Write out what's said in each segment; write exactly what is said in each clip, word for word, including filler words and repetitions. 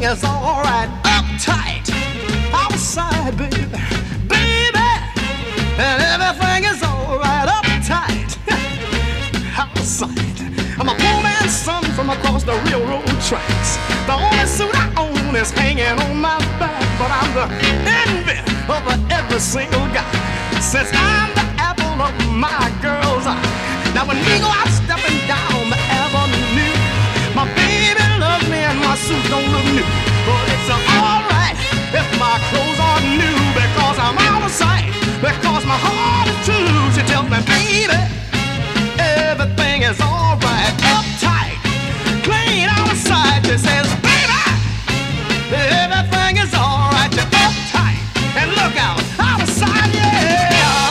is alright. Uptight, outside, baby, baby, and everything is alright. Uptight, outside. I'm a poor man's son from across the railroad tracks. The only suit I own is hanging on my back, but I'm the envy of every single guy, since I'm the apple of my girl's eye. Now when we go out stepping down the avenue, my baby loves me and my suit don't look new, but it's alright if my clothes are new, because I'm out of sight, because my heart is true. She tells me, baby, everything is alright. Uptight, clean outside. She says, baby, everything is alright. You're uptight, and look out, outside, yeah.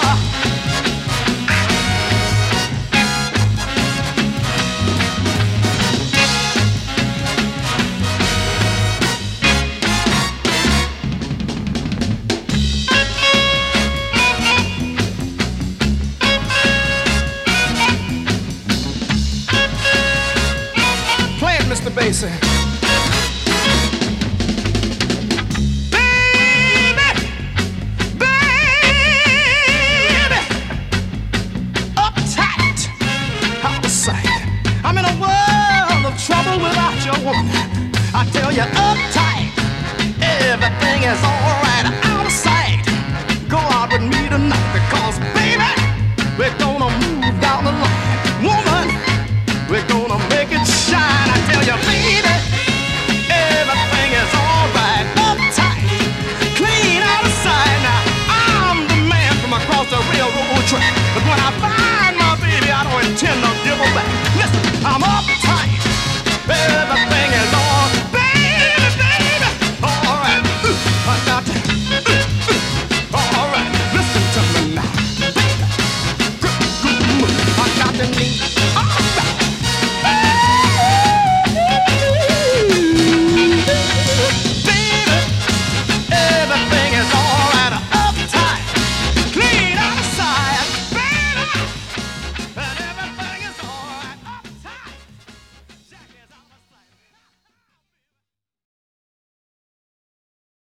Mister Basie. Baby, baby, uptight, out of sight. I'm in a world of trouble without your woman. I tell you, uptight, everything is alright. Out of sight, go out with me tonight, because baby, we're gonna move down the line. Woman, we're gonna make it shine. I tell you, baby, everything is alright. Uptight, clean out of sight. Now, I'm the man from across the railroad track, but when I find